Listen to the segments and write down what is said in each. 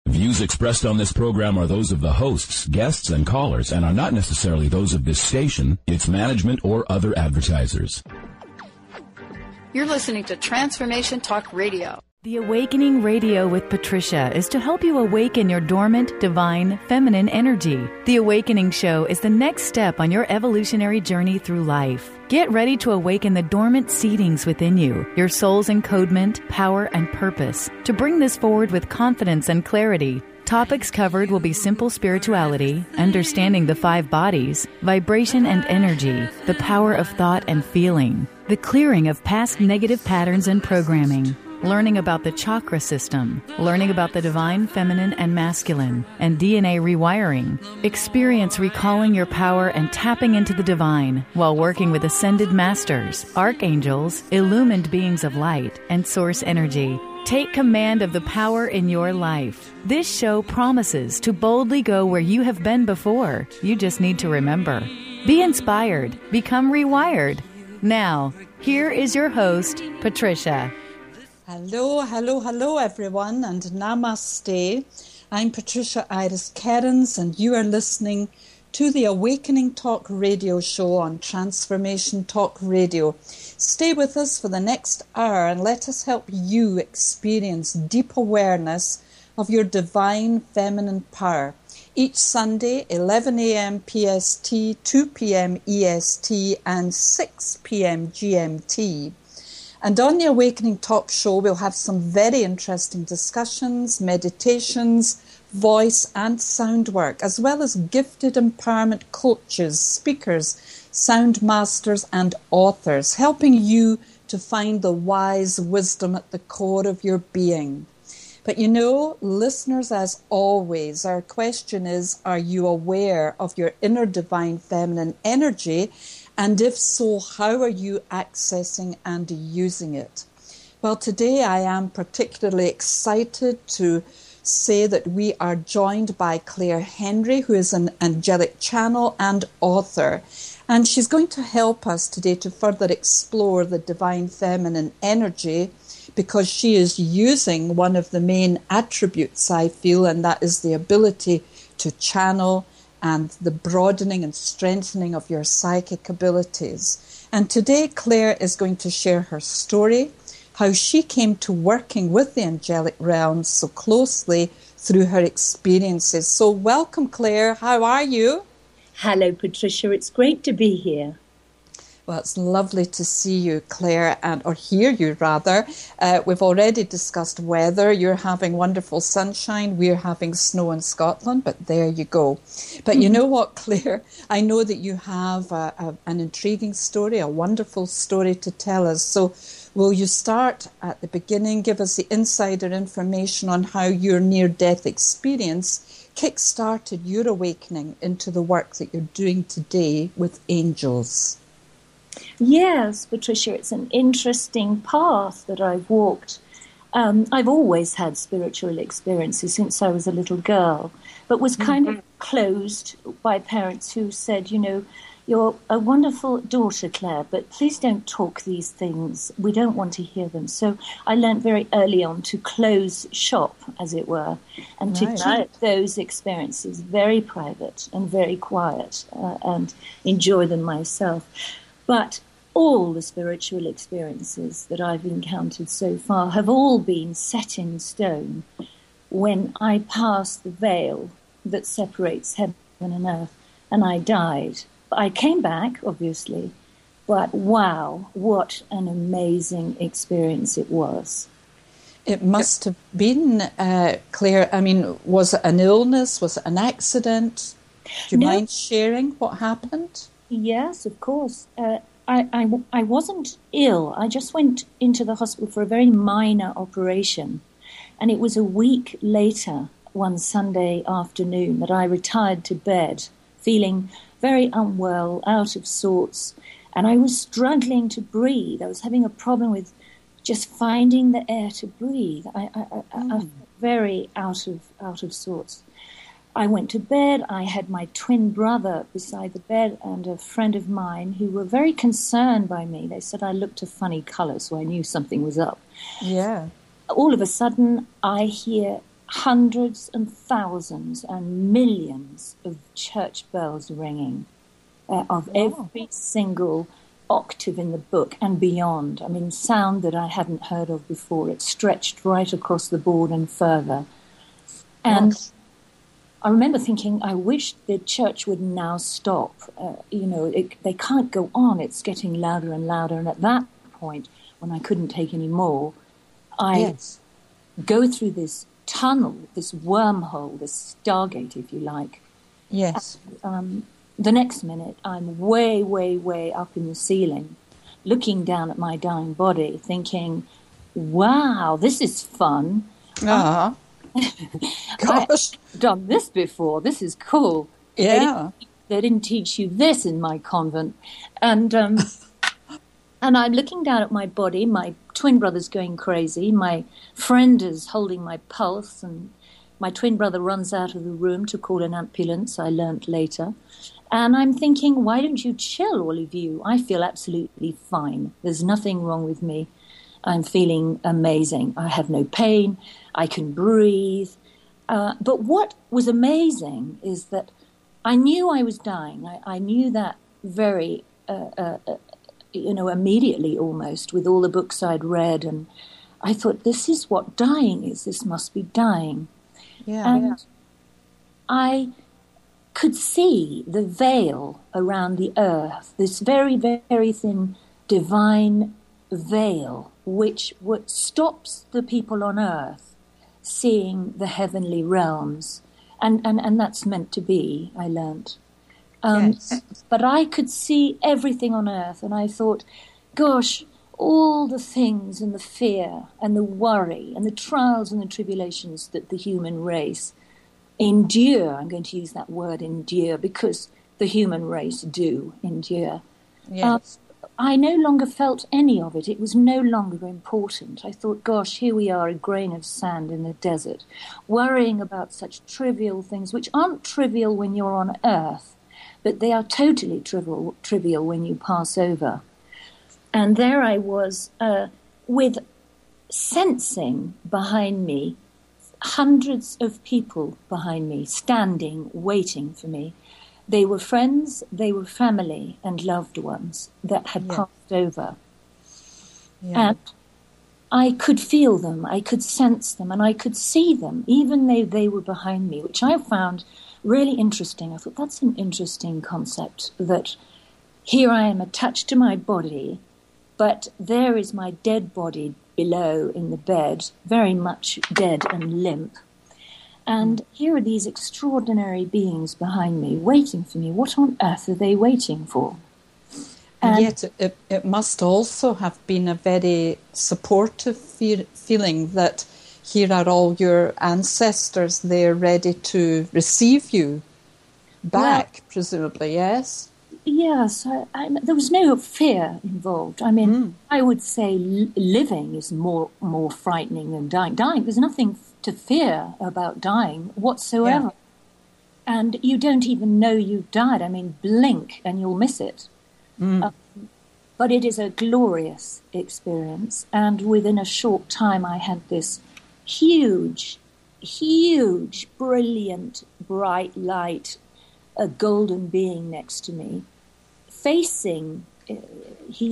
Views expressed on this program are those of the hosts, guests, and callers and are not necessarily those of this station, its management, or other advertisers. You're listening to Transformation Talk Radio. The Awakening Radio with Patricia is to help you awaken your dormant, divine, feminine energy. The Awakening Show is the next step on your evolutionary journey through life. Get ready to awaken the dormant seedings within you, your soul's encodement, power, and purpose, to bring this forward with confidence and clarity. Topics covered will be simple spirituality, understanding the 5 bodies, vibration and energy, the power of thought and feeling, the clearing of past negative patterns and programming, learning about the chakra system, learning about the divine feminine and masculine, and DNA rewiring. Experience recalling your power and tapping into the divine while working with ascended masters, archangels, illumined beings of light, and source energy. Take command of the power in your life. This show promises to boldly go where you have been before. You just need to remember. Be inspired. Become rewired. Now, here is your host, Patricia. Hello, everyone, and namaste. I'm Patricia Iris Kerins, and you are listening to the Awakening Talk radio show on Transformation Talk Radio. Stay with us for the next hour and let us help you experience deep awareness of your divine feminine power. Each Sunday, 11 a.m. PST, 2 p.m. EST, and 6 p.m. GMT. And on the Awakening Talk show, we'll have some very interesting discussions, meditations, voice and sound work, as well as gifted empowerment coaches, speakers, sound masters and authors, helping you to find the wise wisdom at the core of your being. But you know, listeners, as always, our question is, are you aware of your inner divine feminine energy? And if so, how are you accessing and using it? Well, today I am particularly excited to say that we are joined by Claire Henry, who is an angelic channel and author. And she's going to help us today to further explore the divine feminine energy, because she is using one of the main attributes, I feel, and that is the ability to channel and the broadening and strengthening of your psychic abilities. And today, Claire is going to share her story, how she came to working with the angelic realms so closely through her experiences. So welcome, Claire. How are you? Hello, Patricia. It's great to be here. Well, it's lovely to see you, Claire, or hear you, rather. We've already discussed weather. You're having wonderful sunshine. We're having snow in Scotland, but there you go. But you know what, Claire? I know that you have an intriguing story, a wonderful story to tell us. So will you start at the beginning, give us the insider information on how your near-death experience kick-started your awakening into the work that you're doing today with angels? Yes, Patricia, it's an interesting path that I've walked. I've always had spiritual experiences since I was a little girl, but was kind of closed by parents who said, you know, you're a wonderful daughter, Claire, but please don't talk these things. We don't want to hear them. So I learned very early on to close shop, as it were, and to keep those experiences very private and very quiet and enjoy them myself. But all the spiritual experiences that I've encountered so far have all been set in stone when I passed the veil that separates heaven and earth, and I died. I came back, obviously, but wow, what an amazing experience it was. It must have been, Claire, I mean, was it an illness? Was it an accident? Do you mind sharing what happened? Yes, of course. I wasn't ill. I just went into the hospital for a very minor operation. And it was a week later, one Sunday afternoon, that I retired to bed, feeling very unwell, out of sorts. And I was struggling to breathe. I was having a problem with just finding the air to breathe. I was very out of sorts. I went to bed. I had my twin brother beside the bed and a friend of mine who were very concerned by me. They said I looked a funny colour, so I knew something was up. Yeah. All of a sudden, I hear hundreds and thousands and millions of church bells ringing of every single octave in the book and beyond. I mean, sound that I hadn't heard of before. It stretched right across the board and further. And I remember thinking, I wish the church would now stop. They can't go on. It's getting louder and louder. And at that point, when I couldn't take any more, I go through this tunnel, this wormhole, this stargate, if you like. Yes. And, the next minute, I'm way, way, way up in the ceiling, looking down at my dying body, thinking, wow, this is fun. Gosh. I've done this before. This is cool. Yeah. They didn't teach you this in my convent. And and I'm looking down at my body, my twin brother's going crazy, my friend is holding my pulse, and my twin brother runs out of the room to call an ambulance, I learnt later. And I'm thinking, why don't you chill, all of you? I feel absolutely fine. There's nothing wrong with me. I'm feeling amazing. I have no pain. I can breathe. But what was amazing is that I knew I was dying. I knew that very, immediately almost, with all the books I'd read. And I thought, this is what dying is. This must be dying. And I could see the veil around the earth, this very, very thin divine veil, which stops the people on earth seeing the heavenly realms. And that's meant to be, I learnt. But I could see everything on earth, and I thought, gosh, all the things and the fear and the worry and the trials and the tribulations that the human race endure. I'm going to use that word endure because the human race do endure. Yes. I no longer felt any of it. It was no longer important. I thought, gosh, here we are, a grain of sand in the desert, worrying about such trivial things, which aren't trivial when you're on earth, but they are totally trivial when you pass over. And there I was with sensing behind me hundreds of people behind me, standing, waiting for me. They were friends, they were family and loved ones that had passed over. Yeah. And I could feel them, I could sense them, and I could see them, even though they were behind me, which I found really interesting. I thought, that's an interesting concept, that here I am attached to my body, but there is my dead body below in the bed, very much dead and limp. And here are these extraordinary beings behind me, waiting for me. What on earth are they waiting for? And yet it must also have been a very supportive feeling that here are all your ancestors there ready to receive you back, presumably, yes? Yes, there was no fear involved. I mean, I would say living is more frightening than dying. There's nothing to fear about dying whatsoever. Yeah. And you don't even know you've died. I mean, blink and you'll miss it. But it is a glorious experience. And within a short time, I had this huge, brilliant, bright light, a golden being next to me, facing, he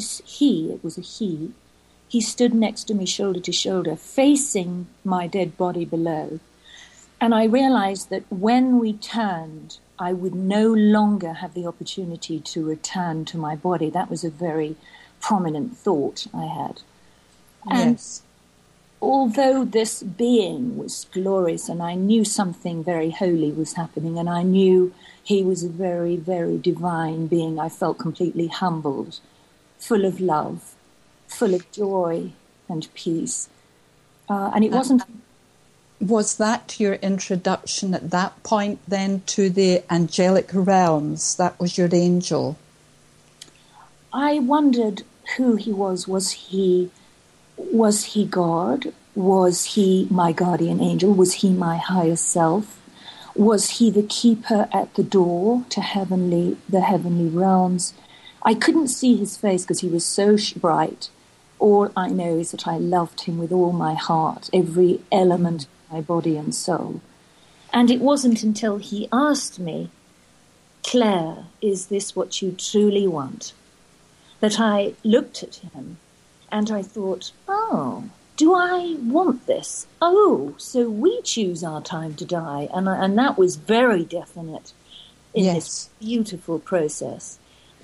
stood next to me shoulder to shoulder, facing my dead body below. And I realized that when we turned, I would no longer have the opportunity to return to my body. That was a very prominent thought I had. And although this being was glorious and I knew something very holy was happening and I knew he was a very, very divine being, I felt completely humbled, full of love, full of joy and peace. And it wasn't... Was that your introduction at that point then to the angelic realms? That was your angel? I wondered who he was. Was he God? Was he my guardian angel? Was he my higher self? Was he the keeper at the door to the heavenly realms? I couldn't see his face because he was so bright. All I know is that I loved him with all my heart, every element of my body and soul. And it wasn't until he asked me, Claire, is this what you truly want? That I looked at him and I thought, oh, do I want this? Oh, so we choose our time to die. And that was very definite in this beautiful process.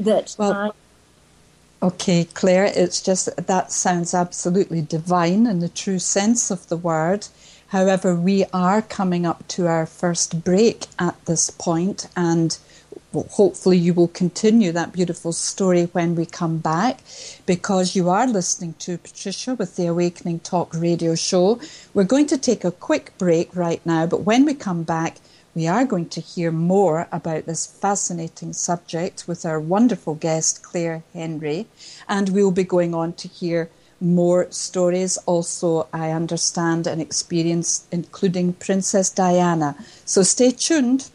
Okay, Claire, it's just that sounds absolutely divine in the true sense of the word. However, we are coming up to our first break at this point, and hopefully you will continue that beautiful story when we come back, because you are listening to Patricia with the Awakening Talk Radio Show. We're going to take a quick break right now, but when we come back, we are going to hear more about this fascinating subject with our wonderful guest, Claire Henry, and we'll be going on to hear more stories, also, I understand, and experience, including Princess Diana. So stay tuned.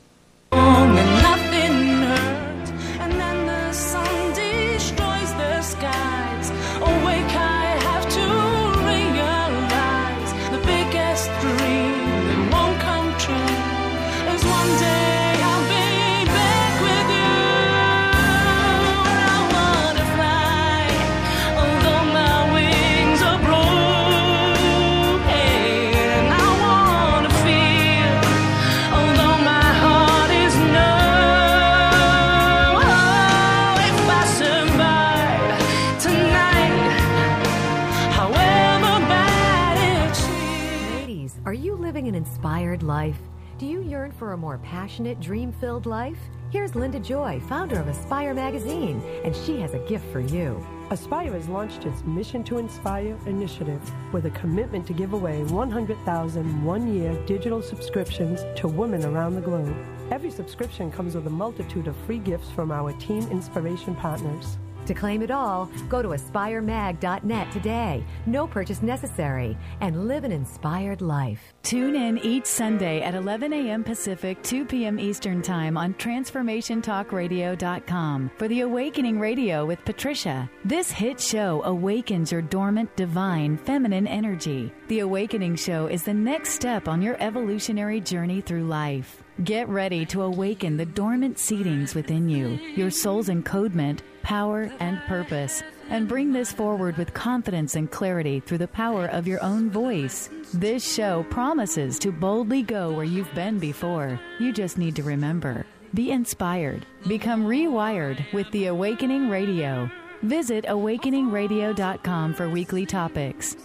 An inspired life? Do you yearn for a more passionate, dream-filled life? Here's Linda Joy, founder of Aspire Magazine, and she has a gift for you. Aspire has launched its Mission to Inspire initiative with a commitment to give away 100,000 one-year digital subscriptions to women around the globe. Every subscription comes with a multitude of free gifts from our Team Inspiration partners. To claim it all, go to aspiremag.net today. No purchase necessary. And live an inspired life. Tune in each Sunday at 11 a.m. Pacific, 2 p.m. Eastern Time on TransformationTalkRadio.com for The Awakening Radio with Patricia. This hit show awakens your dormant, divine, feminine energy. The Awakening Show is the next step on your evolutionary journey through life. Get ready to awaken the dormant seedings within you, your soul's encodement, power, and purpose, and bring this forward with confidence and clarity through the power of your own voice. This show promises to boldly go where you've been before. You just need to remember. Be inspired. Become rewired with The Awakening Radio. Visit awakeningradio.com for weekly topics.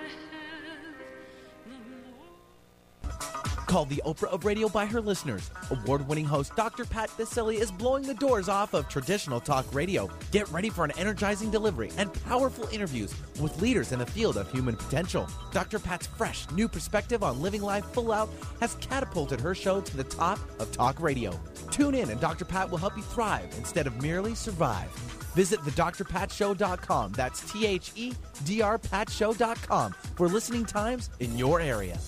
Called the Oprah of radio by her listeners, award-winning host Dr. Pat Baccili is blowing the doors off of traditional talk radio. Get ready for an energizing delivery and powerful interviews with leaders in the field of human potential. Dr. Pat's fresh, new perspective on living life full out has catapulted her show to the top of talk radio. Tune in and Dr. Pat will help you thrive instead of merely survive. Visit thedrpatshow.com. That's THEDRPatshow.com for listening times in your area.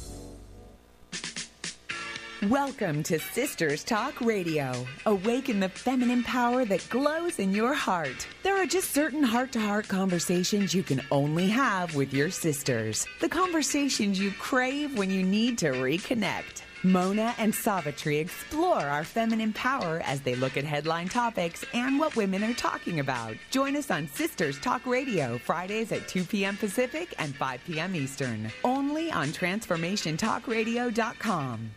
Welcome to Sisters Talk Radio. Awaken the feminine power that glows in your heart. There are just certain heart-to-heart conversations you can only have with your sisters. The conversations you crave when you need to reconnect. Mona and Savitri explore our feminine power as they look at headline topics and what women are talking about. Join us on Sisters Talk Radio, Fridays at 2 p.m. Pacific and 5 p.m. Eastern. Only on TransformationTalkRadio.com.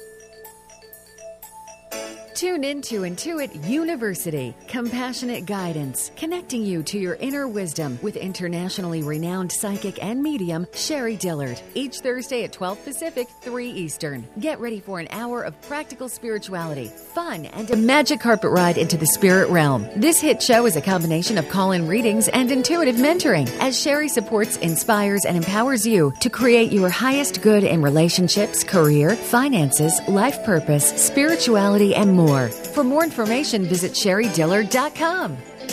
Tune into Intuit University, compassionate guidance, connecting you to your inner wisdom with internationally renowned psychic and medium Sherry Dillard. Each Thursday at 12 Pacific, 3 Eastern. Get ready for an hour of practical spirituality, fun, and a magic carpet ride into the spirit realm. This hit show is a combination of call-in readings and intuitive mentoring, as Sherry supports, inspires, and empowers you to create your highest good in relationships, career, finances, life purpose, spirituality, and more. For more information, visit SherryDillard.com.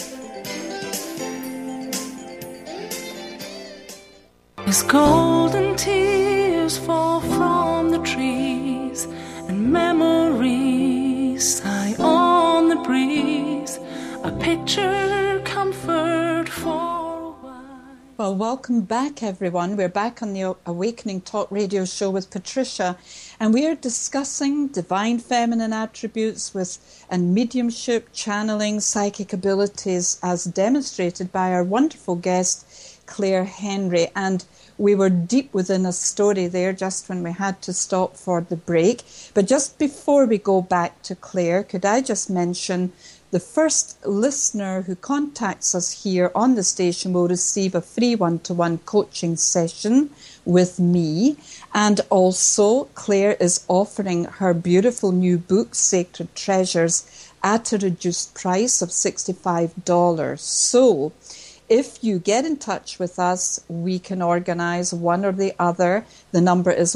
As golden tears fall from the trees and memories sigh on the breeze, a picture comfort for a while. Well, welcome back, everyone. We're back on the Awakening Talk Radio Show with Patricia, and we are discussing divine feminine attributes and mediumship, channeling, psychic abilities as demonstrated by our wonderful guest, Claire Henry. And we were deep within a story there just when we had to stop for the break. But just before we go back to Claire, could I just mention the first listener who contacts us here on the station will receive a free one-to-one coaching session with me. And also, Claire is offering her beautiful new book, Sacred Treasures, at a reduced price of $65. So, if you get in touch with us, we can organise one or the other. The number is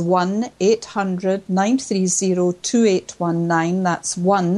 1-800-930-2819. That's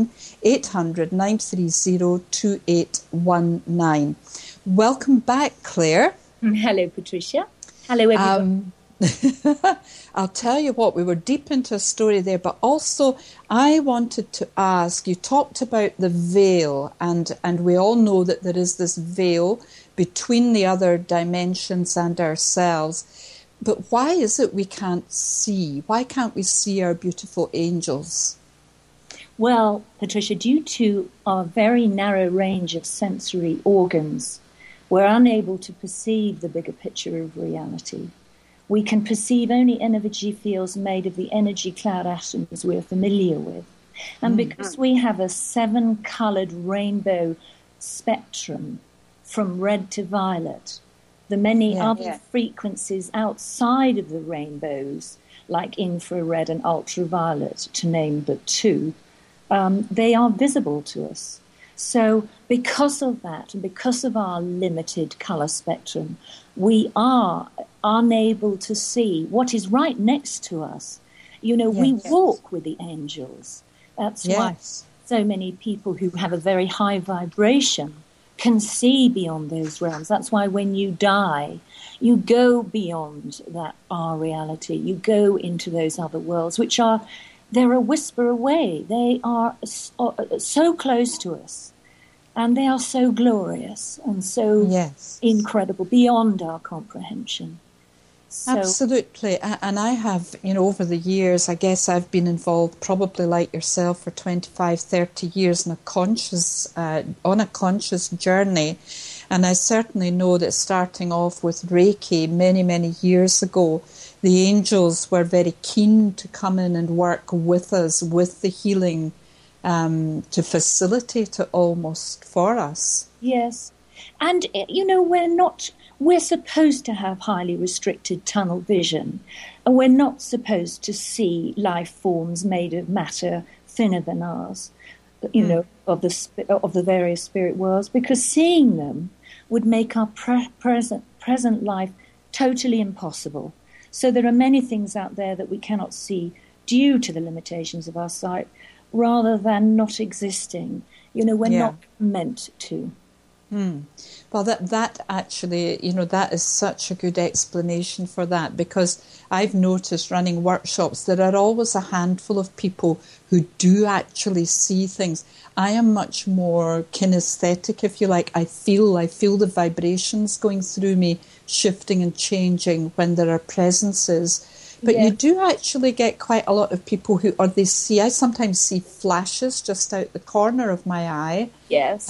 1-800-930-2819. Welcome back, Claire. Hello, Patricia. Hello, everyone. I'll tell you what, we were deep into a story there, but also I wanted to ask, you talked about the veil, and we all know that there is this veil between the other dimensions and ourselves. But why is it we can't see? Why can't we see our beautiful angels? Well, Patricia, due to our very narrow range of sensory organs, we're unable to perceive the bigger picture of reality. We can perceive only energy fields made of the energy cloud atoms we're familiar with. And because we have a 7-coloured rainbow spectrum from red to violet, the many other frequencies outside of the rainbows, like infrared and ultraviolet, to name but two, they are visible to us. So because of that, and because of our limited colour spectrum, we are unable to see what is right next to us. You know, we walk with the angels. That's why so many people who have a very high vibration can see beyond those realms. That's why when you die, you go beyond that our reality. You go into those other worlds, which are, they're a whisper away. They are so close to us. And they are so glorious and so incredible, beyond our comprehension. So, absolutely. And I have, you know, over the years, I guess I've been involved, probably like yourself, for 25, 30 years on a conscious journey. And I certainly know that starting off with Reiki many, many years ago, the angels were very keen to come in and work with us, with the healing, to facilitate it almost for us. Yes. And, you know, we're supposed to have highly restricted tunnel vision. And we're not supposed to see life forms made of matter thinner than ours, you know, of the various spirit worlds, because seeing them would make our present life totally impossible. So there are many things out there that we cannot see due to the limitations of our sight, rather than not existing. You know, we're not meant to. Well, that actually, you know, that is such a good explanation for that, because I've noticed running workshops, there are always a handful of people who do actually see things. I am much more kinesthetic, if you like. I feel the vibrations going through me, shifting and changing when there are presences. But you do actually get quite a lot of people who, I sometimes see flashes just out the corner of my eye. Yes.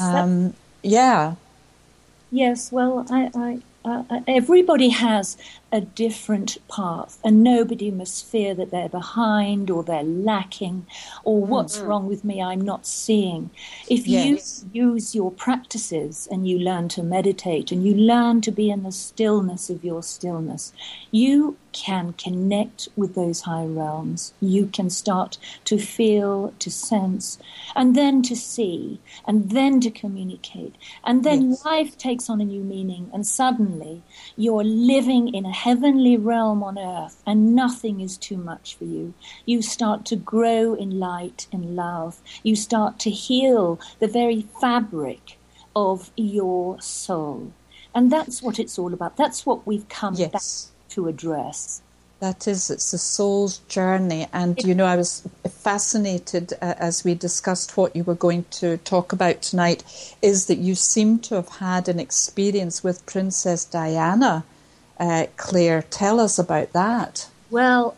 Yes, well, everybody has a different path, and nobody must fear that they're behind or they're lacking or what's wrong with me, I'm not seeing. If you use your practices and you learn to meditate and you learn to be in the stillness of your stillness, you can connect with those high realms. You can start to feel, to sense, and then to see, and then to communicate. And then life takes on a new meaning, and suddenly you're living in a heavenly realm on earth, and nothing is too much for you. You start to grow in light and love. You start to heal the very fabric of your soul. And that's what it's all about. That's what we've come back to address. That is, it's the soul's journey. And, you know, I was fascinated as we discussed what you were going to talk about tonight, is that you seem to have had an experience with Princess Diana. Claire, tell us about that. Well,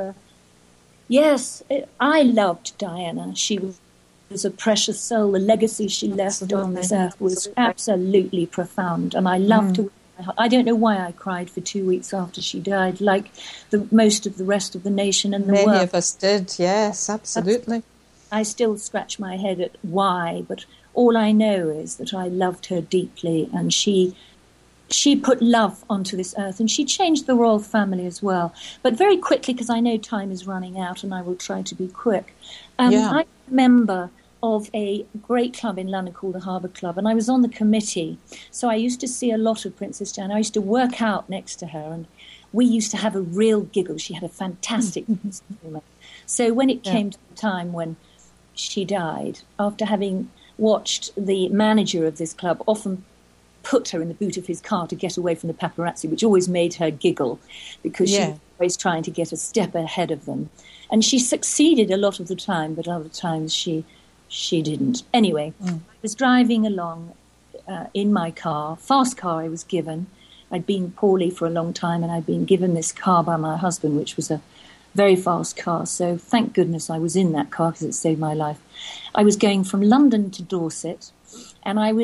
yes, I loved Diana. She was a precious soul. The legacy she left on this earth was absolutely profound. And I loved her. I don't know why I cried for 2 weeks after she died, like most of the rest of the nation and the world. Many of us did, yes, absolutely. I still scratch my head at why, but all I know is that I loved her deeply, and she put love onto this earth, and she changed the royal family as well. But very quickly, because I know time is running out, and I will try to be quick. I remember of a great club in London called the Harbour Club, and I was on the committee, so I used to see a lot of Princess Diana. I used to work out next to her, and we used to have a real giggle. She had a fantastic sense of humour. So when it came to the time when she died, after having watched the manager of this club often put her in the boot of his car to get away from the paparazzi, which always made her giggle, because she was always trying to get a step ahead of them. And she succeeded a lot of the time, but other times she didn't. Anyway, I was driving along in my car, fast car I was given. I'd been poorly for a long time, and I'd been given this car by my husband, which was a very fast car. So thank goodness I was in that car, because it saved my life. I was going from London to Dorset, and I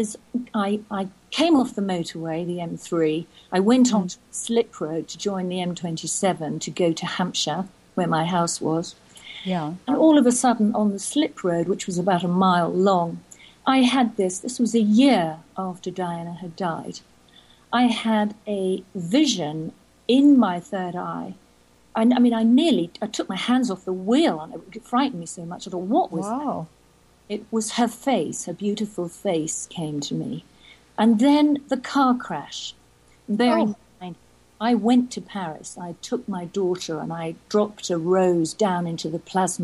came off the motorway, the M3. I went on to the slip road to join the M27 to go to Hampshire, where my house was. Yeah. And all of a sudden, on the slip road, which was about a mile long, I had this was a year after Diana had died. I had a vision in my third eye. I took my hands off the wheel, and it frightened me so much. I thought, what was that? It was her face, her beautiful face came to me. And then the car crash. Bear in mind, I went to Paris. I took my daughter and I dropped a rose down into the Place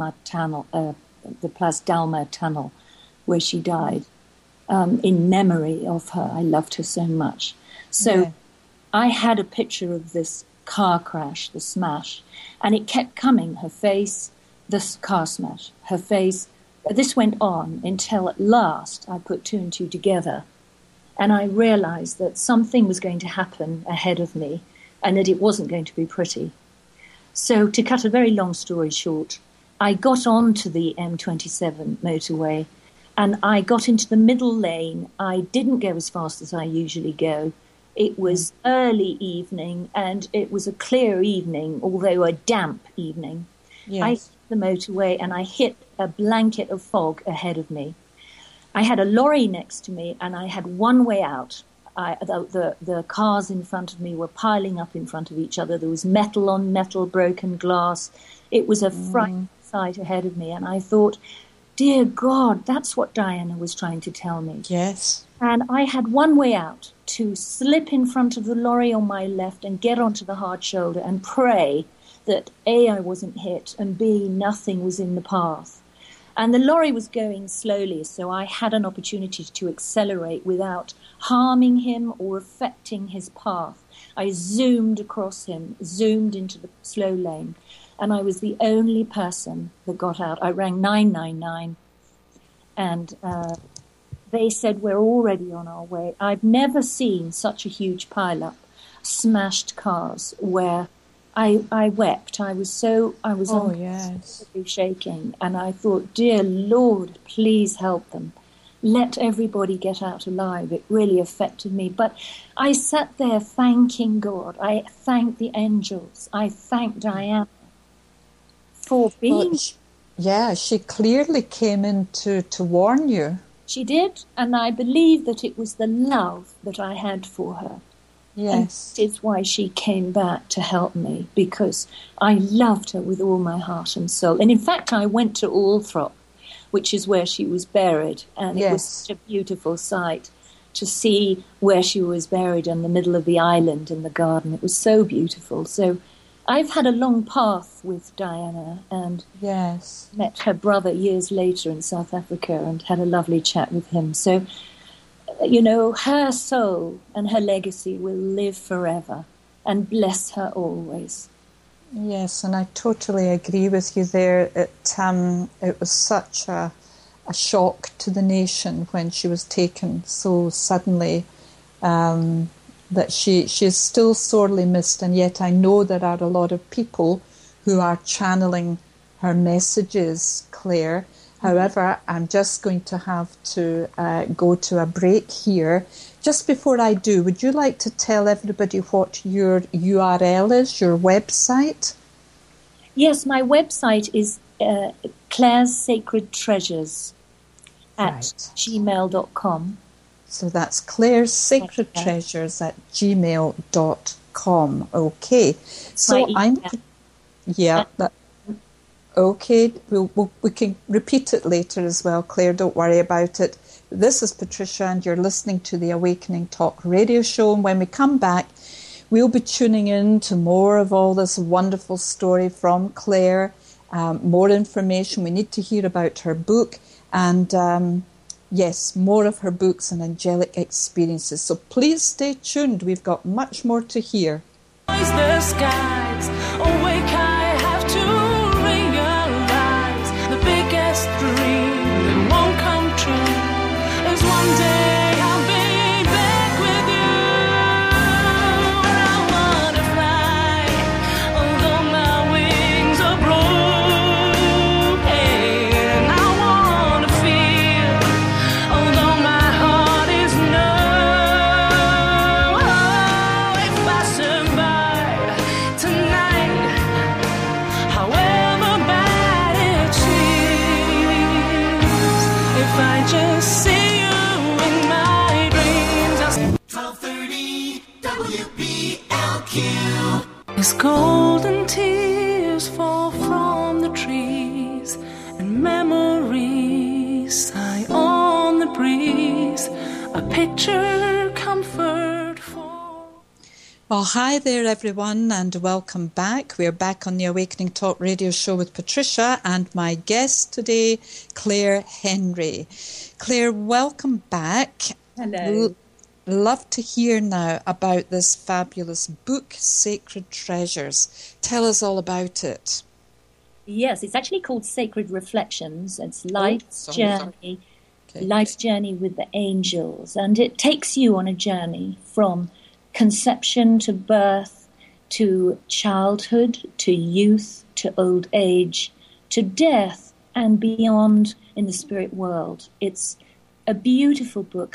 d'Alma tunnel, where she died, in memory of her. I loved her so much. So I had a picture of this car crash, the smash, and it kept coming. Her face, this car smash, her face. This went on until at last I put two and two together, and I realized that something was going to happen ahead of me, and that it wasn't going to be pretty. So to cut a very long story short, I got onto the M27 motorway, and I got into the middle lane. I didn't go as fast as I usually go. It was early evening, and it was a clear evening, although a damp evening. Yes. I hit the motorway, and I hit a blanket of fog ahead of me. I had a lorry next to me, and I had one way out. The cars in front of me were piling up in front of each other. There was metal on metal, broken glass. It was a frightening sight ahead of me, and I thought, dear God, that's what Diana was trying to tell me. Yes. And I had one way out, to slip in front of the lorry on my left and get onto the hard shoulder and pray that A, I wasn't hit, and B, nothing was in the path. And the lorry was going slowly, so I had an opportunity to accelerate without harming him or affecting his path. I zoomed across him, zoomed into the slow lane, and I was the only person that got out. I rang 999, and they said, we're already on our way. I've never seen such a huge pile-up, smashed cars, where I wept. I was shaking, and I thought, dear Lord, please help them. Let everybody get out alive. It really affected me. But I sat there thanking God. I thanked the angels. I thanked Diana for being... she clearly came in to warn you. She did, and I believe that it was the love that I had for her. Yes. And it's why she came back to help me, because I loved her with all my heart and soul. And in fact, I went to Althorp, which is where she was buried, and it was such a beautiful sight to see where she was buried in the middle of the island in the garden. It was so beautiful. So I've had a long path with Diana, and met her brother years later in South Africa and had a lovely chat with him. So, you know, her soul and her legacy will live forever, and bless her always. Yes, and I totally agree with you there. It was such a shock to the nation when she was taken so suddenly, that she is still sorely missed, and yet I know there are a lot of people who are channeling her messages, Claire. However, I'm just going to have to go to a break here. Just before I do, would you like to tell everybody what your URL is, your website? Yes, my website is Claire's Sacred Treasures at gmail.com. So that's Claire's Sacred Treasures at gmail.com. Okay. So okay, we can repeat it later as well, Claire, don't worry about it. This is Patricia, and you're listening to the Awakening Talk radio show, and when we come back, we'll be tuning in to more of all this wonderful story from Claire, more information. We need to hear about her book, and yes, more of her books and angelic experiences. So please stay tuned. We've got much more to hear. The skies awake, I have to realize the biggest dream that won't come true is one day I'll be back with you. I wanna fly, although my wings are broken. I wanna feel, although my heart is numb. If I survive tonight, however bad it seems, if I just see you in my dreams, I'll 1230 WBLQ. As golden tears fall from the trees and memories sigh on the breeze, a picture comfort for. Well, hi there, everyone, and welcome back. We're back on the Awakening Talk radio show with Patricia and my guest today, Claire Henry. Claire, welcome back. Hello. Love to hear now about this fabulous book, Sacred Treasures. Tell us all about it. Yes, it's actually called Sacred Reflections. It's life's journey, life's journey with the angels, and it takes you on a journey from conception to birth, to childhood, to youth, to old age, to death, and beyond in the spirit world. It's a beautiful book.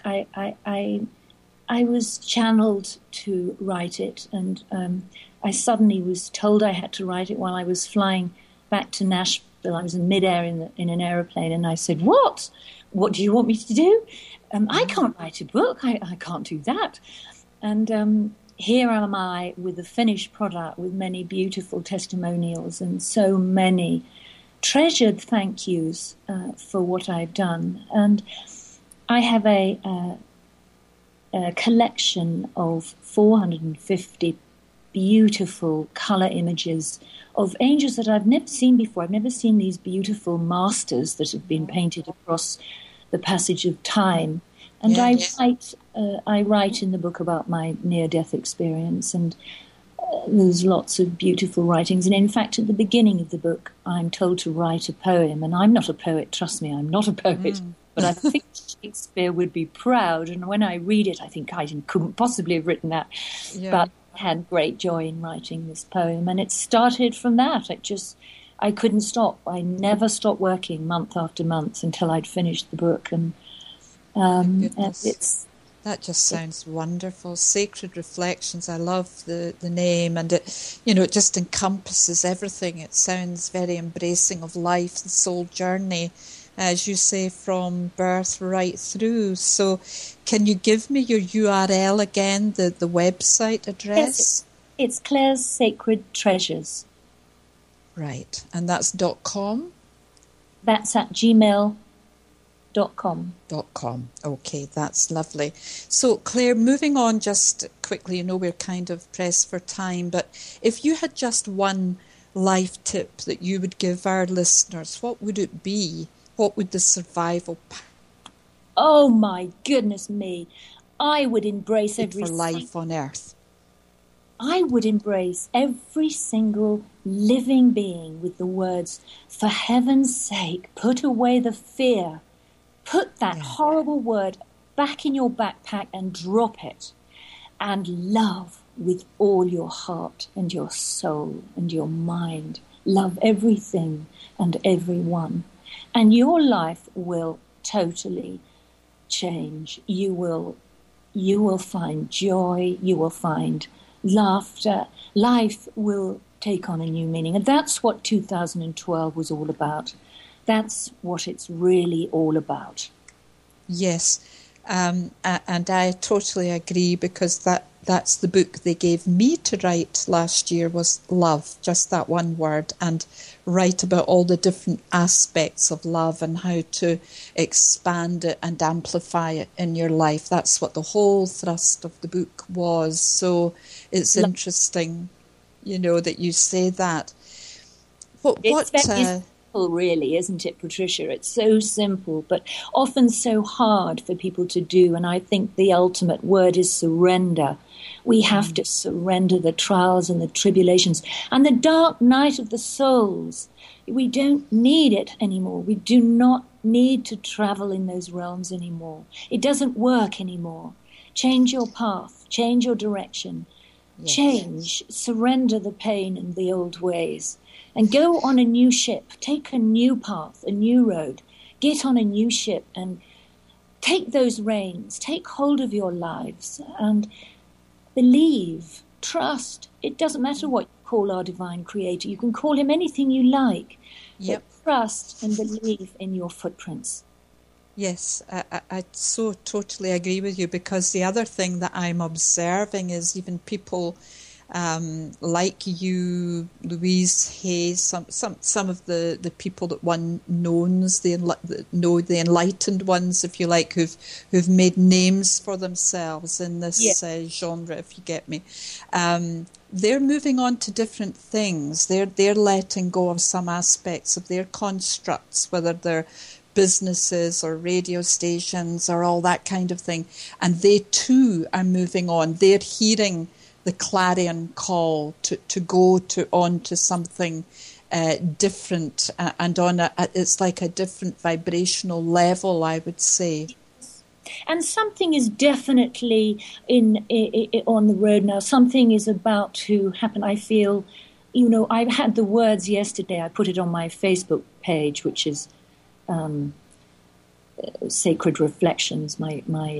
I was channeled to write it, and I suddenly was told I had to write it while I was flying back to Nashville. I was in midair in an aeroplane, and I said, What do you want me to do? I can't write a book. I can't do that. And here am I with the finished product, with many beautiful testimonials and so many treasured thank yous for what I've done. And I have a collection of 450 beautiful colour images of angels that I've never seen before. I've never seen these beautiful masters that have been painted across the passage of time. And I write in the book about my near-death experience, and there's lots of beautiful writings. And in fact, at the beginning of the book, I'm told to write a poem, and I'm not a poet. Trust me, I'm not a poet. But I think Shakespeare would be proud. And when I read it, I think I couldn't possibly have written that. Yeah. But I had great joy in writing this poem. And it started from that. I couldn't stop. I never stopped working month after month until I'd finished the book. And that just sounds wonderful. Sacred Reflections. I love the name, and it just encompasses everything. It sounds very embracing of life, the soul journey, as you say, from birth right through. So can you give me your URL again, the website address? Yes, it's Claire's Sacred Treasures. Right, and that's .com? That's at gmail.com. Okay, that's lovely. So, Claire, moving on just quickly, we're kind of pressed for time, but if you had just one life tip that you would give our listeners, what would it be? What would the survival Oh my goodness me. I would embrace every for life on Earth. I would embrace every single living being with the words, for heaven's sake, put away the fear. Put that horrible word back in your backpack and drop it. And love with all your heart and your soul and your mind. Love everything and everyone. And your life will totally change. You will find joy. You will find laughter. Life will take on a new meaning. And that's what 2012 was all about. That's what it's really all about. Yes, and I totally agree, because that's the book they gave me to write last year, was love, just that one word, and write about all the different aspects of love and how to expand it and amplify it in your life. That's what the whole thrust of the book was. So it's interesting, that you say that. It's very simple, really, isn't it, Patricia? It's so simple, but often so hard for people to do. And I think the ultimate word is surrender. We have to surrender the trials and the tribulations and the dark night of the souls. We don't need it anymore. We do not need to travel in those realms anymore. It doesn't work anymore. Change your path, change your direction, change, surrender the pain and the old ways, and go on a new ship. Take a new path, a new road. Get on a new ship and take those reins, take hold of your lives and believe, trust. It doesn't matter what you call our divine creator. You can call him anything you like. But trust and believe in your footprints. Yes, I so totally agree with you, because the other thing that I'm observing is even people like you, Louise Hay, some of the people that one knows, the enlightened ones, if you like, who've made names for themselves in this genre, if you get me. They're moving on to different things. They're letting go of some aspects of their constructs, whether they're businesses or radio stations or all that kind of thing. And they too are moving on. They're hearing the clarion call to go on to something different and it's like a different vibrational level, I would say. And something is definitely on the road now. Something is about to happen. I feel, I had the words yesterday. I put it on my Facebook page, which is Sacred Reflections, my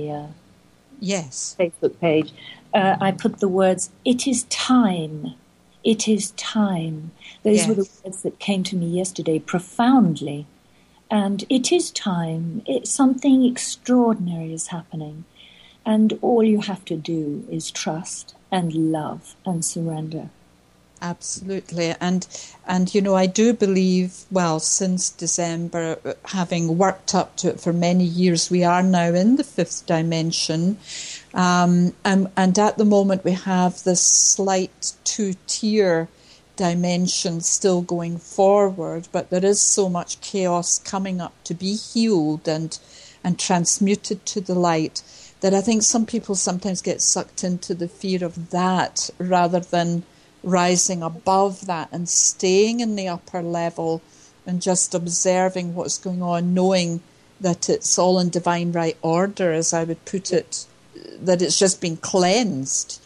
Facebook page. I put the words, it is time. It is time. Those were the words that came to me yesterday profoundly. And it is time. Something extraordinary is happening. And all you have to do is trust and love and surrender. Absolutely. And I do believe, since December, having worked up to it for many years, we are now in the fifth dimension. And at the moment we have this slight two-tier dimension still going forward, but there is so much chaos coming up to be healed and transmuted to the light that I think some people sometimes get sucked into the fear of that rather than rising above that and staying in the upper level and just observing what's going on, knowing that it's all in divine right order, as I would put it, that it's just been cleansed,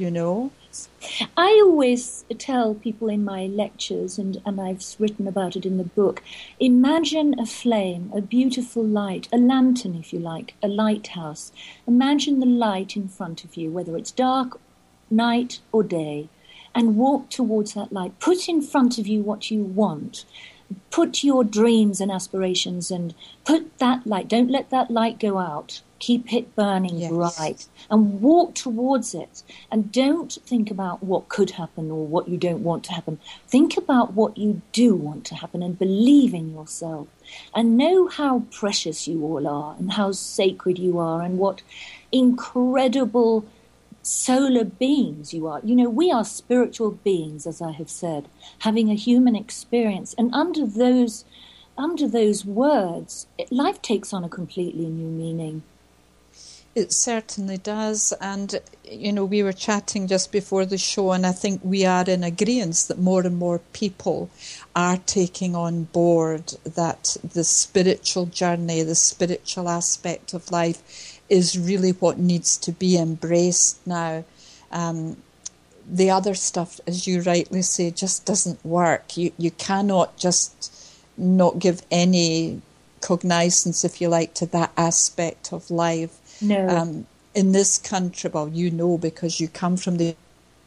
I always tell people in my lectures, and I've written about it in the book, imagine a flame, a beautiful light, a lantern if you like, a lighthouse. Imagine the light in front of you, whether it's dark, night or day, and walk towards that light. Put in front of you what you want. Put your dreams and aspirations and put that light. Don't let that light go out. Keep it burning bright and walk towards it. And don't think about what could happen or what you don't want to happen. Think about what you do want to happen and believe in yourself. And know how precious you all are and how sacred you are and what incredible solar beings you are. We are spiritual beings, as I have said, having a human experience. And under those words, life takes on a completely new meaning. It certainly does. And, you know, we were chatting just before the show, and I think we are in agreement that more and more people are taking on board that the spiritual journey, the spiritual aspect of life is really what needs to be embraced now. The other stuff, as you rightly say, just doesn't work. You cannot just not give any cognizance, if you like, to that aspect of life. No. In this country, well, you know, because you come from the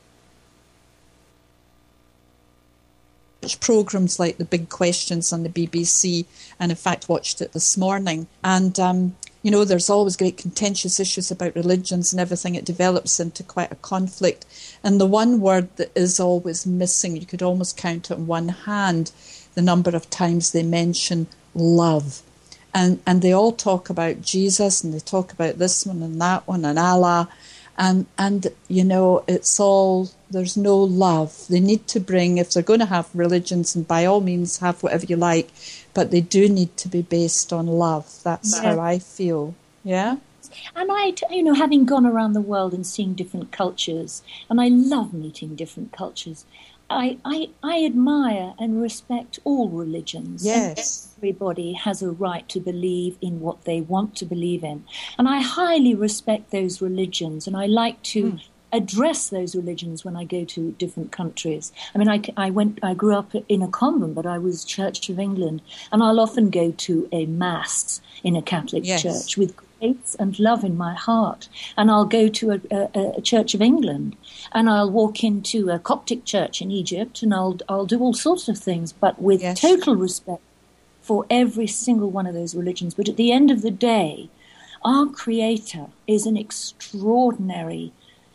programs like The Big Questions on the BBC, and in fact watched it this morning. And, you know, there's always great contentious issues about religions and everything. It develops into quite a conflict. And the one word that is always missing, you could almost count it on one hand, the number of times they mention love. And they all talk about Jesus, and they talk about this one and that one and Allah. And you know, it's all, there's no love. They need to bring, if they're going to have religions, and by all means have whatever you like, but they do need to be based on love. That's how I feel. Yeah? And I, you know, having gone around the world and seeing different cultures, and I love meeting different cultures, I admire and respect all religions. Yes. And everybody has a right to believe in what they want to believe in. And I highly respect those religions, and I like to address those religions when I go to different countries. I mean, I grew up in a convent, but I was Church of England, and I'll often go to a mass in a Catholic church with grace and love in my heart. And I'll go to a Church of England, and I'll walk into a Coptic church in Egypt, and I'll do all sorts of things, but with total respect for every single one of those religions. But at the end of the day, our Creator is an extraordinary,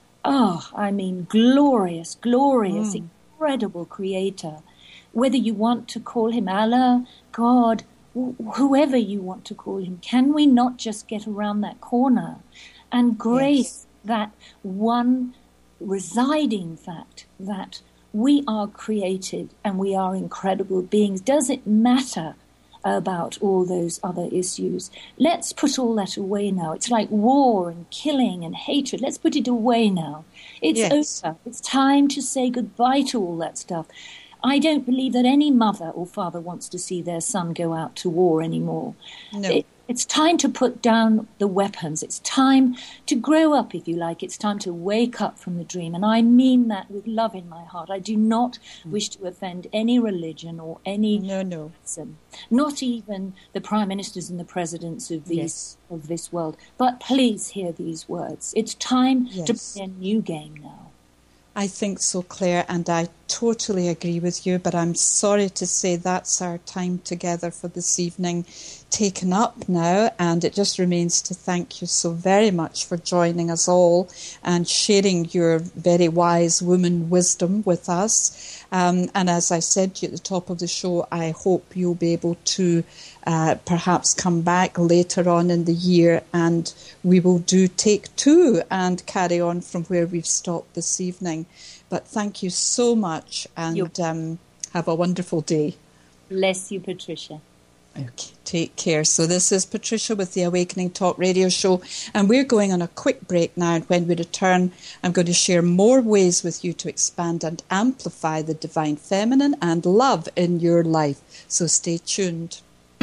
glorious, incredible Creator. Whether you want to call him Allah, God, whoever you want to call him, can we not just get around that corner and grace that one residing fact that we are created and we are incredible beings? Does it matter about all those other issues? Let's put all that away now. It's like war and killing and hatred. Let's put it away now. It's over. It's time to say goodbye to all that stuff. I don't believe that any mother or father wants to see their son go out to war anymore. No. It's time to put down the weapons. It's time to grow up, if you like. It's time to wake up from the dream. And I mean that with love in my heart. I do not wish to offend any religion or any person, not even the prime ministers and the presidents of of this world. But please hear these words. It's time to play a new game now. I think so, Claire, and I totally agree with you, but I'm sorry to say that's our time together for this evening taken up now, and it just remains to thank you so very much for joining us all and sharing your very wise woman wisdom with us. And as I said to you at the top of the show, I hope you'll be able to perhaps come back later on in the year, and we will do take two and carry on from where we've stopped this evening. But thank you so much, and have a wonderful day. Bless you, Patricia. Okay, take care. So this is Patricia with the Awakening Talk Radio Show, and we're going on a quick break now, and when we return, I'm going to share more ways with you to expand and amplify the divine feminine and love in your life. So stay tuned.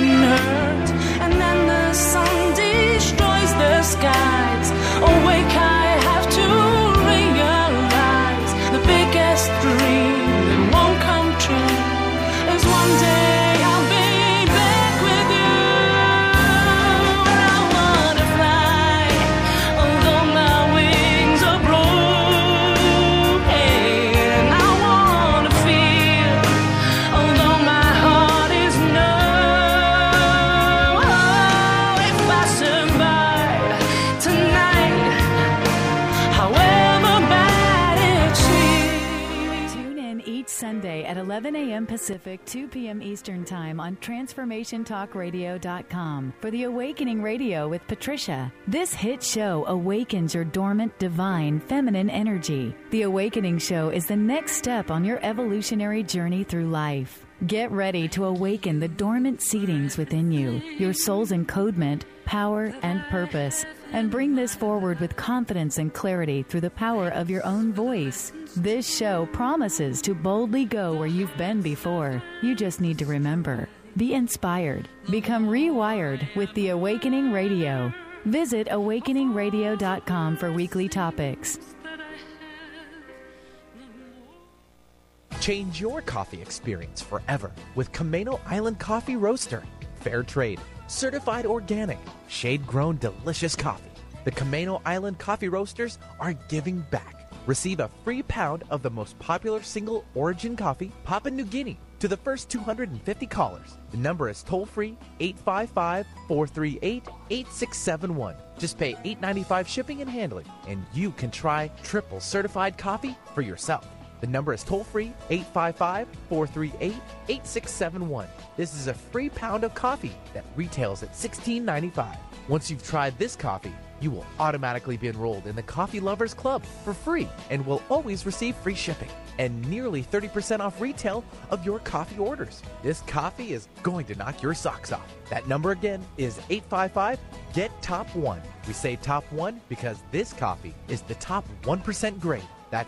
And then the sun destroys the skies. Awake, I have to realize the biggest dream that won't come true is one day I'll be back with you. I wanna fly, although my wings are broken. I wanna feel, although my heart is numb. If I survive tonight, however bad it seems. Tune in each Sunday at 11 a.m. Pacific, 2 p.m. Eastern Time on TransformationTalkRadio.com for the Awakening Radio with Patricia. This hit show awakens your dormant, divine, feminine energy. The Awakening Show is the next step on your evolutionary journey through life. Get ready to awaken the dormant seedings within you, your soul's encodement, power, and purpose, and bring this forward with confidence and clarity through the power of your own voice. This show promises to boldly go where you've been before. You just need to remember. Be inspired. Become rewired with The Awakening Radio. Visit awakeningradio.com for weekly topics. Change your coffee experience forever with Camano Island Coffee Roaster. Fair trade, certified organic, shade-grown delicious coffee. The Camano Island Coffee Roasters are giving back. Receive a free pound of the most popular single origin coffee, Papua New Guinea, to the first 250 callers. The number is toll-free 855-438-8671. Just pay $8.95 shipping and handling, and you can try triple certified coffee for yourself. The number is toll-free 855-438-8671. This is a free pound of coffee that retails at $16.95. Once you've tried this coffee, you will automatically be enrolled in the Coffee Lovers Club for free and will always receive free shipping and nearly 30% off retail of your coffee orders. This coffee is going to knock your socks off. That number again is 855-GET-TOP1. We say top 1 because this coffee is the top 1% grade. That's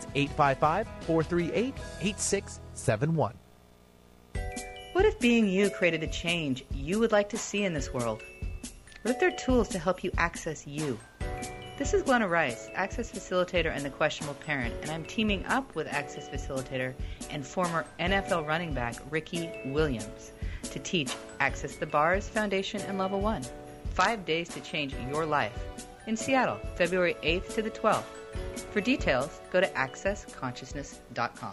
855-438-8671. What if being you created a change you would like to see in this world? What if there are tools to help you access you? This is Glenna Rice, Access Facilitator and the Questionable Parent, and I'm teaming up with Access Facilitator and former NFL running back Ricky Williams to teach Access the Bars Foundation and Level 1. 5 days to change your life. In Seattle, February 8th to the 12th. For details, go to accessconsciousness.com.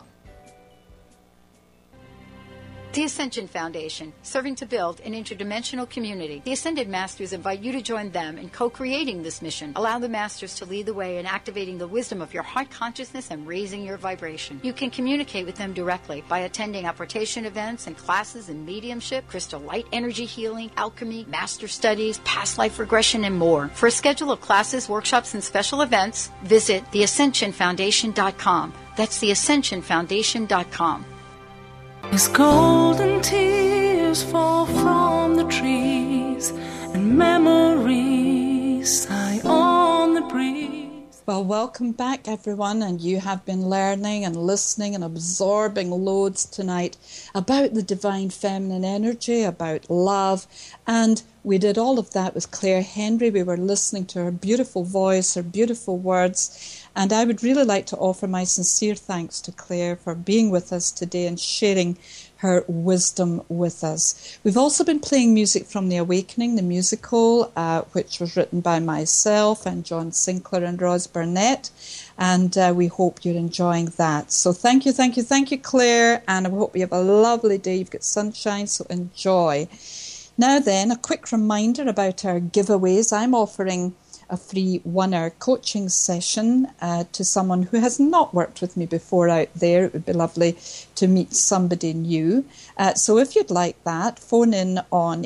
The Ascension Foundation, serving to build an interdimensional community. The Ascended Masters invite you to join them in co-creating this mission. Allow the Masters to lead the way in activating the wisdom of your heart consciousness and raising your vibration. You can communicate with them directly by attending apportation events and classes in mediumship, crystal light energy healing, alchemy, master studies, past life regression, and more. For a schedule of classes, workshops, and special events, visit theascensionfoundation.com. That's theascensionfoundation.com. As golden tears fall from the trees and memories sigh on the breeze. Well, welcome back, everyone, and you have been learning and listening and absorbing loads tonight about the divine feminine energy, about love, and we did all of that with Claire Henry. We were listening to her beautiful voice, her beautiful words, and I would really like to offer my sincere thanks to Claire for being with us today and sharing her wisdom with us. We've also been playing music from The Awakening, the musical, which was written by myself and John Sinclair and Roz Burnett, and we hope you're enjoying that. So thank you, Claire, and I hope you have a lovely day. You've got sunshine, so enjoy. Now then, a quick reminder about our giveaways. I'm offering a free 1-hour coaching session to someone who has not worked with me before out there. It would be lovely to meet somebody new. So if you'd like that, phone in on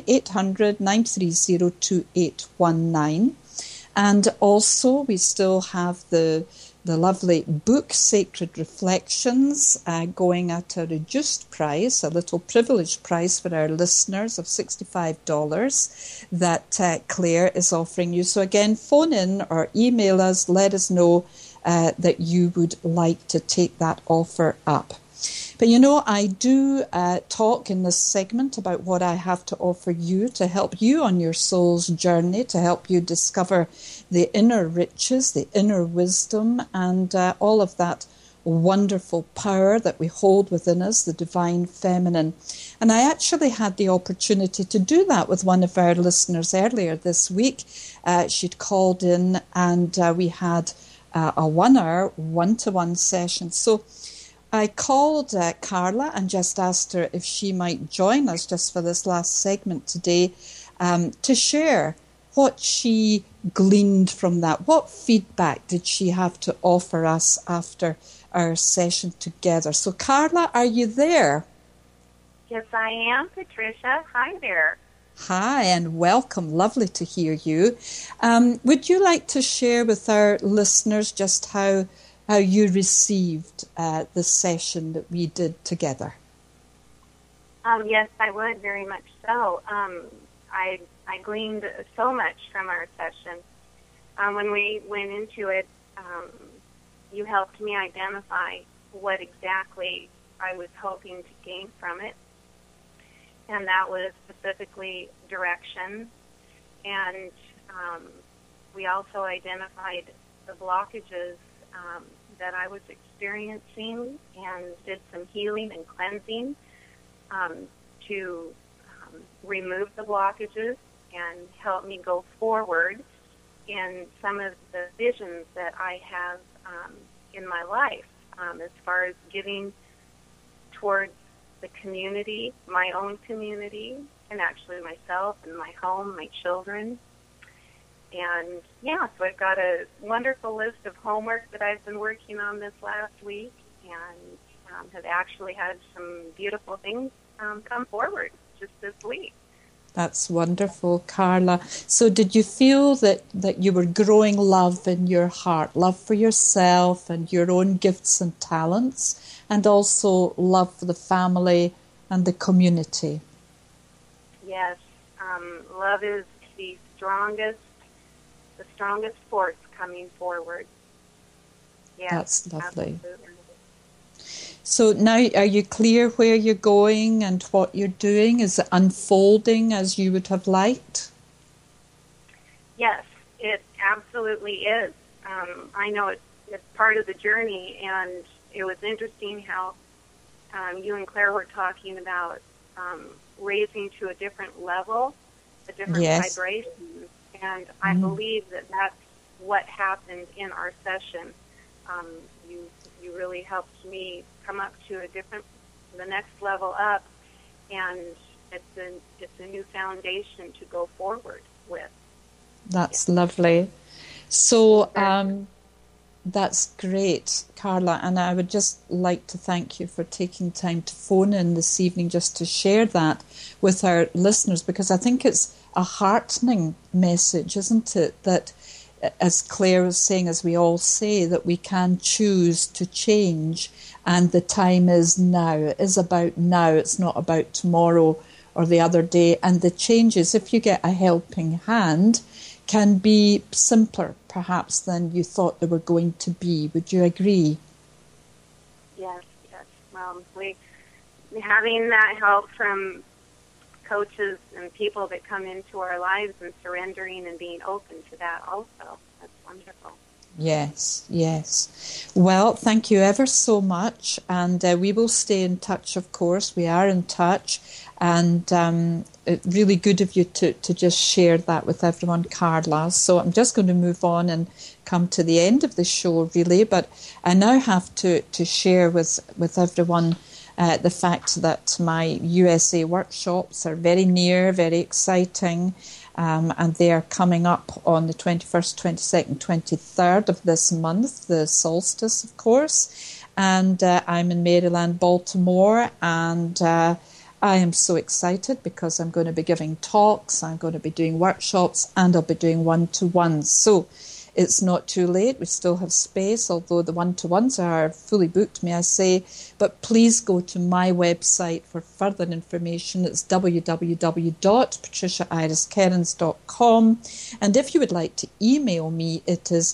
800-930-2819. And also, we still have the lovely book, Sacred Reflections, going at a reduced price, a little privileged price for our listeners of $65 that Claire is offering you. So again, phone in or email us, let us know that you would like to take that offer up. But you know, I do talk in this segment about what I have to offer you to help you on your soul's journey, to help you discover the inner riches, the inner wisdom, and all of that wonderful power that we hold within us, the divine feminine. And I actually had the opportunity to do that with one of our listeners earlier this week. She'd called in and we had a 1-hour one-to-one session. So I called Carla and just asked her if she might join us just for this last segment today to share what she gleaned from that. What feedback did she have to offer us after our session together? So Carla, are you there? Yes, I am, Patricia. Hi there. Hi, and welcome. Lovely to hear you. Would you like to share with our listeners just how you received the session that we did together? Yes, I would, very much so. I gleaned so much from our session. When we went into it, you helped me identify what exactly I was hoping to gain from it, and that was specifically direction. And we also identified the blockages that I was experiencing and did some healing and cleansing to remove the blockages and help me go forward in some of the visions that I have in my life as far as giving towards the community, my own community, and actually myself and my home, my children. And yeah, so I've got a wonderful list of homework that I've been working on this last week, and have actually had some beautiful things come forward just this week. That's wonderful, Carla. So did you feel that you were growing love in your heart, love for yourself and your own gifts and talents, and also love for the family and the community? Yes, love is the strongest force coming forward. Yes, that's lovely. Absolutely. So now, are you clear where you're going and what you're doing? Is it unfolding as you would have liked? Yes, it absolutely is. I know it's part of the journey, and it was interesting how you and Claire were talking about raising to a different level, a different vibration, and I believe that that's what happened in our session. You really helped me come up to the next level up, and it's a new foundation to go forward with. That's lovely. So that's great, Carla, and I would just like to thank you for taking time to phone in this evening just to share that with our listeners, because I think it's a heartening message, isn't it, that as Claire was saying, as we all say, that we can choose to change, and the time is now. It is about now. It's not about tomorrow or the other day. And the changes, if you get a helping hand, can be simpler, perhaps, than you thought they were going to be. Would you agree? Yes. Well, having that help from coaches and people that come into our lives and surrendering and being open to that also. That's wonderful. Yes. Well, thank you ever so much. And we will stay in touch, of course. We are in touch. And it's really good of you to just share that with everyone, Carla. So I'm just going to move on and come to the end of the show, really. But I now have to share with everyone the fact that my USA workshops are very near, very exciting, and they are coming up on the 21st, 22nd, 23rd of this month, the solstice, of course. And I'm in Maryland, Baltimore, and I am so excited because I'm going to be giving talks, I'm going to be doing workshops, and I'll be doing one-to-ones. So it's not too late. We still have space, although the one-to-ones are fully booked, may I say. But please go to my website for further information. It's www.patriciairiskerins.com. And if you would like to email me, it is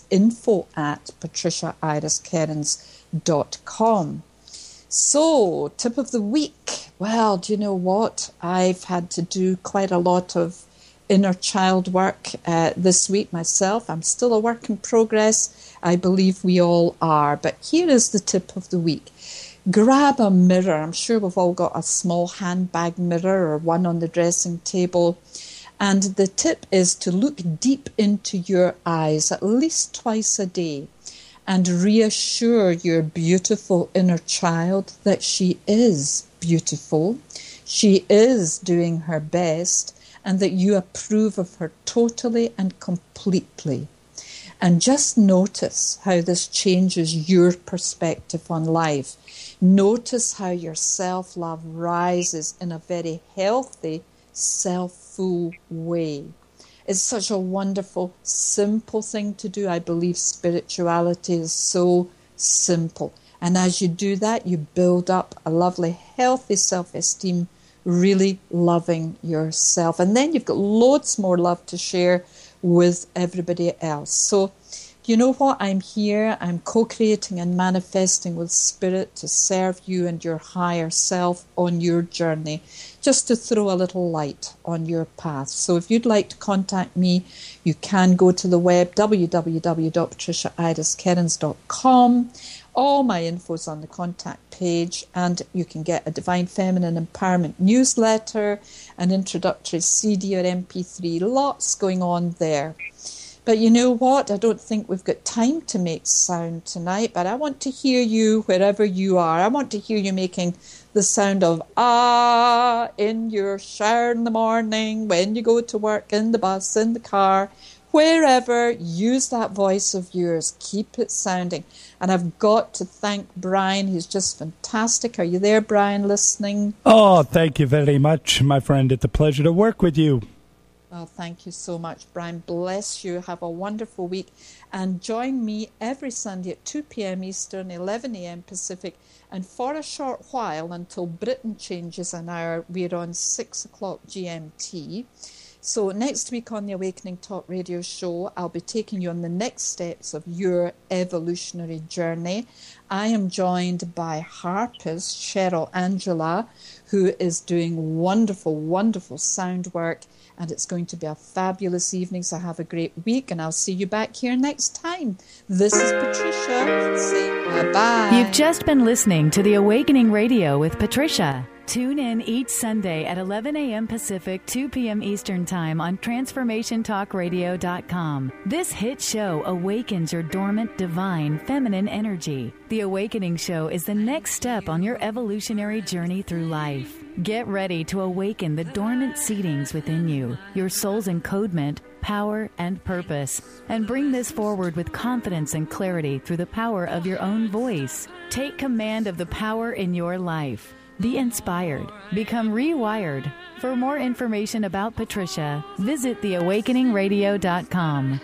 info@patriciairiskerins.com. So, tip of the week. Well, do you know what? I've had to do quite a lot of inner child work this week myself. I'm still a work in progress. I believe we all are. But here is the tip of the week. Grab a mirror. I'm sure we've all got a small handbag mirror or one on the dressing table. And the tip is to look deep into your eyes at least twice a day and reassure your beautiful inner child that she is beautiful, she is doing her best, and that you approve of her totally and completely. And just notice how this changes your perspective on life. Notice how your self-love rises in a very healthy, self-full way. It's such a wonderful, simple thing to do. I believe spirituality is so simple. And as you do that, you build up a lovely, healthy self-esteem really loving yourself. And then you've got loads more love to share with everybody else. So, you know what? I'm here. I'm co-creating and manifesting with Spirit to serve you and your higher self on your journey, just to throw a little light on your path. So if you'd like to contact me, you can go to the web, www.patriciaidaskerins.com. All my info's on the contact page, and you can get a Divine Feminine Empowerment newsletter, an introductory CD or MP3, lots going on there. But you know what? I don't think we've got time to make sound tonight, but I want to hear you wherever you are. I want to hear you making the sound of ah in your shower in the morning, when you go to work, in the bus, in the car, wherever. Use that voice of yours. Keep it sounding. And I've got to thank Brian. He's just fantastic. Are you there, Brian, listening? Oh, thank you very much, my friend. It's a pleasure to work with you. Oh, thank you so much, Brian. Bless you. Have a wonderful week. And join me every Sunday at 2 p.m. Eastern, 11 a.m. Pacific. And for a short while, until Britain changes an hour, we're on 6 o'clock GMT. So next week on the Awakening Talk Radio Show, I'll be taking you on the next steps of your evolutionary journey. I am joined by harpist Cheryl Angela, who is doing wonderful, wonderful sound work. And it's going to be a fabulous evening, so have a great week, and I'll see you back here next time. This is Patricia. Say bye-bye. You've just been listening to The Awakening Radio with Patricia. Tune in each Sunday at 11 a.m. Pacific, 2 p.m. Eastern Time on TransformationTalkRadio.com. This hit show awakens your dormant, divine, feminine energy. The Awakening Show is the next step on your evolutionary journey through life. Get ready to awaken the dormant seedings within you, your soul's encodement, power, and purpose, and bring this forward with confidence and clarity through the power of your own voice. Take command of the power in your life. Be inspired. Become rewired. For more information about Patricia, visit theawakeningradio.com.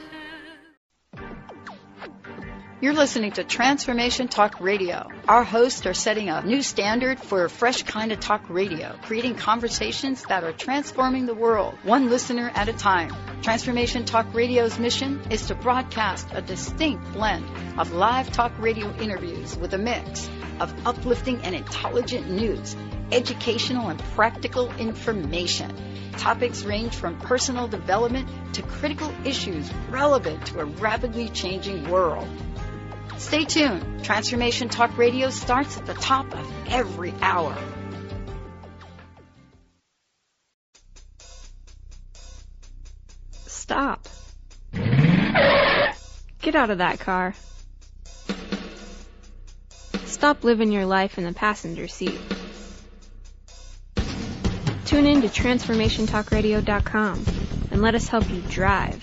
You're listening to Transformation Talk Radio. Our hosts are setting a new standard for a fresh kind of talk radio, creating conversations that are transforming the world, one listener at a time. Transformation Talk Radio's mission is to broadcast a distinct blend of live talk radio interviews with a mix of uplifting and intelligent news, educational and practical information. Topics range from personal development to critical issues relevant to a rapidly changing world. Stay tuned. Transformation Talk Radio starts at the top of every hour. Stop. Get out of that car. Stop living your life in the passenger seat. Tune in to TransformationTalkRadio.com and let us help you drive.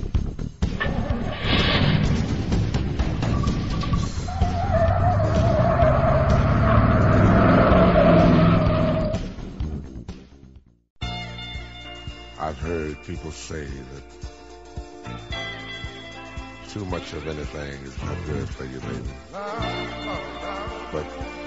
I've heard people say that too much of anything is not good for you, baby. But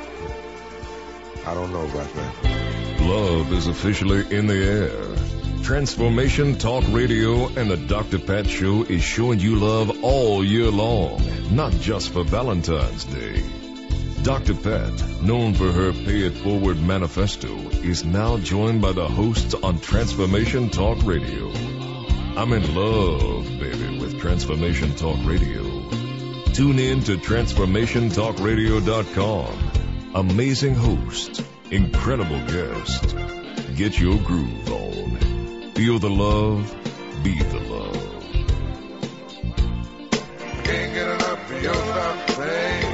I don't know about that. Love is officially in the air. Transformation Talk Radio and the Dr. Pat Show is showing you love all year long, not just for Valentine's Day. Dr. Pat, known for her Pay It Forward manifesto, is now joined by the hosts on Transformation Talk Radio. I'm in love, baby, with Transformation Talk Radio. Tune in to TransformationTalkRadio.com. Amazing hosts, incredible guests. Get your groove on. Feel the love, be the love. Can't get enough of your love, babe.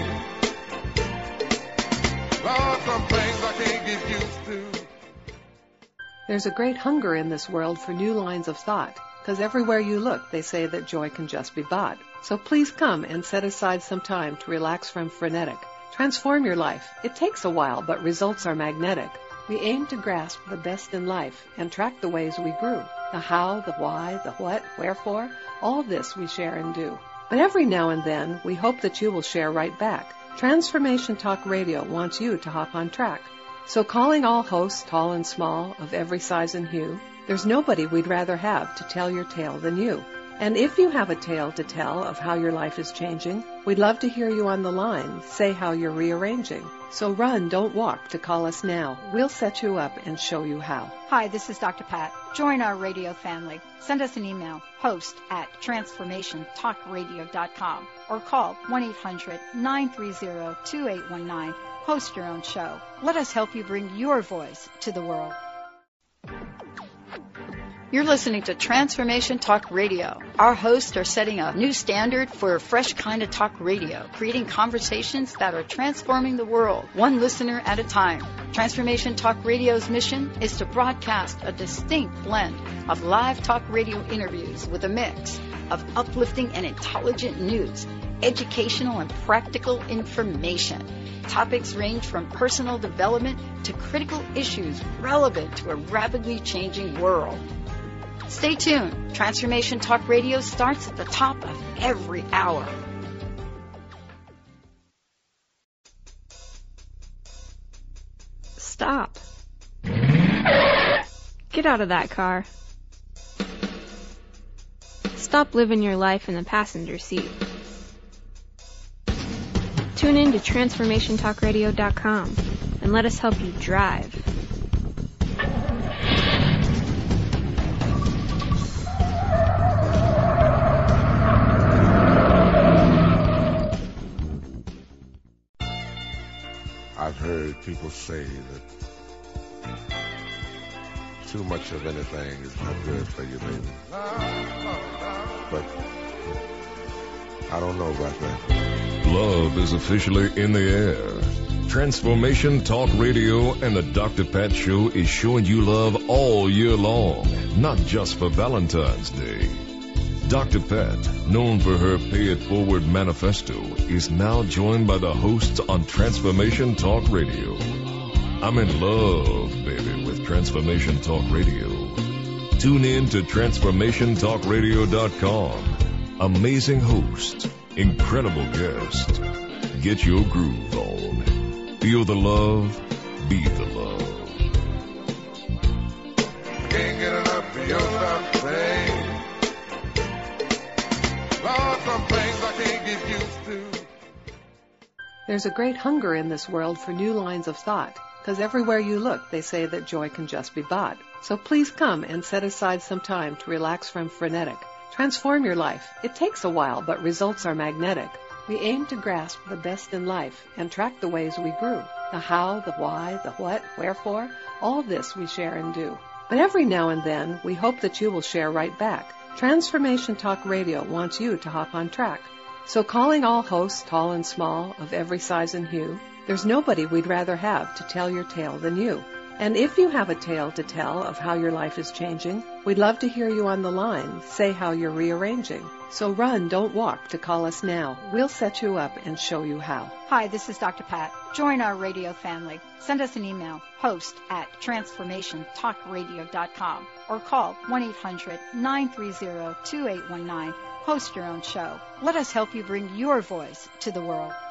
Lord, some things I can't get used to. There's a great hunger in this world for new lines of thought, because everywhere you look, they say that joy can just be bought. So please come and set aside some time to relax from frenetic. Transform your life. It takes a while, but results are magnetic. We aim to grasp the best in life and track the ways we grew. The how, the why, the what, wherefore, all this we share and do. But every now and then, we hope that you will share right back. Transformation Talk Radio wants you to hop on track. So calling all hosts, tall and small, of every size and hue, there's nobody we'd rather have to tell your tale than you. And if you have a tale to tell of how your life is changing, we'd love to hear you on the line say how you're rearranging. So run, don't walk to call us now. We'll set you up and show you how. Hi, this is Dr. Pat. Join our radio family. Send us an email, host@transformationtalkradio.com, or call 1-800-930-2819. Host your own show. Let us help you bring your voice to the world. You're listening to Transformation Talk Radio. Our hosts are setting a new standard for a fresh kind of talk radio, creating conversations that are transforming the world, one listener at a time. Transformation Talk Radio's mission is to broadcast a distinct blend of live talk radio interviews with a mix of uplifting and intelligent news, educational and practical information. Topics range from personal development to critical issues relevant to a rapidly changing world. Stay tuned. Transformation Talk Radio starts at the top of every hour. Stop. Get out of that car. Stop living your life in the passenger seat. Tune in to TransformationTalkRadio.com and let us help you drive. I've heard people say that too much of anything is not good for you, baby. But I don't know about that. Love is officially in the air. Transformation Talk Radio and the Dr. Pat Show is showing you love all year long, not just for Valentine's Day. Dr. Pat, known for her Pay It Forward manifesto, is now joined by the hosts on Transformation Talk Radio. I'm in love, baby, with Transformation Talk Radio. Tune in to TransformationTalkRadio.com. Amazing hosts, incredible guests. Get your groove on. Feel the love, be the love. Can't get enough of your love, babe. Lord, some things I can't get used to. There's a great hunger in this world for new lines of thought, because everywhere you look, they say that joy can just be bought. So please come and set aside some time to relax from frenetic. Transform your life. It takes a while, but results are magnetic. We aim to grasp the best in life and track the ways we grew. The how, the why, the what, wherefore, all this we share and do. But every now and then, we hope that you will share right back. Transformation Talk Radio wants you to hop on track. So calling all hosts, tall and small, of every size and hue, there's nobody we'd rather have to tell your tale than you. And if you have a tale to tell of how your life is changing, we'd love to hear you on the line say how you're rearranging. So run, don't walk to call us now. We'll set you up and show you how. Hi, this is Dr. Pat. Join our radio family. Send us an email, host@transformationtalkradio.com, or call 1-800-930-2819. Host your own show. Let us help you bring your voice to the world.